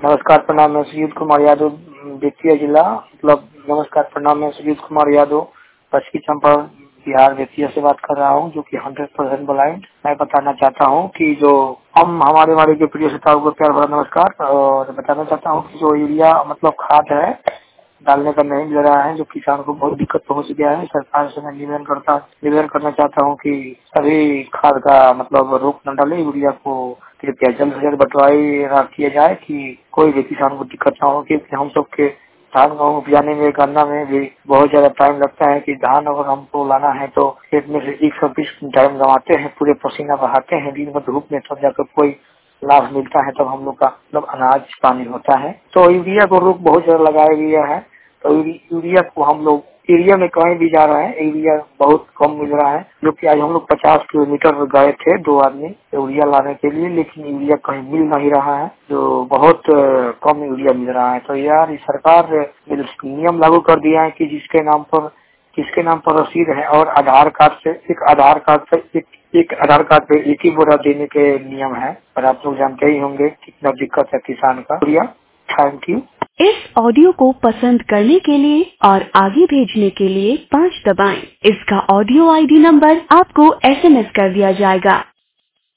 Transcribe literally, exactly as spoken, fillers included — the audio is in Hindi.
नमस्कार प्रणाम, मैं सुजीत कुमार यादव, बेतिया जिला। मतलब नमस्कार प्रणाम, मैं सुजीत कुमार यादव पश्चिमी चंपारण बिहार बेतिया से बात कर रहा हूँ, जो कि हंड्रेड परसेंट ब्लाइंड। मैं बताना चाहता हूँ कि जो हम हमारे हमारे जो प्रिय श्रोताओं को प्यार भरा नमस्कार, और बताना चाहता हूँ कि जो यूरिया मतलब खाद है डालने का नहीं मिल रहा है, जो किसान को बहुत दिक्कत पहुंच गया है। सरकार से मैं निवेदन करता निवेदन करना चाहता हूं कि सभी खाद का मतलब रोक न डाले, यूरिया को कृपया जल्द से जल्द बंटवाई किया जाए कि कोई भी किसान को दिक्कत न हो। क्योंकि हम सब के धान गेहूँ उपजाने में, गन्ना में भी बहुत ज्यादा टाइम लगता है कि धान अगर हमको लाना है तो खेत में से एक सौ बीस टाइम गंवाते हैं, पूरे पसीना बहाते हैं दिन भर धूप में, तब जाकर कोई लाभ मिलता है, तब हम लोग का मतलब अनाज पानी होता है। तो यूरिया को रोक बहुत ज्यादा लगाया गया है। तो यूरिया को हम लोग एरिया में कहीं भी जा रहे हैं, यूरिया बहुत कम मिल रहा है, जो कि आज हम लोग पचास किलोमीटर गए थे दो आदमी यूरिया लाने के लिए, लेकिन यूरिया कहीं मिल नहीं रहा है, जो बहुत कम यूरिया मिल रहा है। तो यार सरकार ने नियम लागू कर दिया है कि जिसके नाम पर जिसके नाम पर रसीद है और आधार कार्ड से एक आधार कार्ड से एक, एक आधार कार्ड पे एक ही बोरा देने के नियम है, और आप लोग जानते ही होंगे कितना दिक्कत है किसान का। Thank you. इस ऑडियो को पसंद करने के लिए और आगे भेजने के लिए पाँच दबाएं। इसका ऑडियो आईडी नंबर आपको एसएमएस कर दिया जाएगा।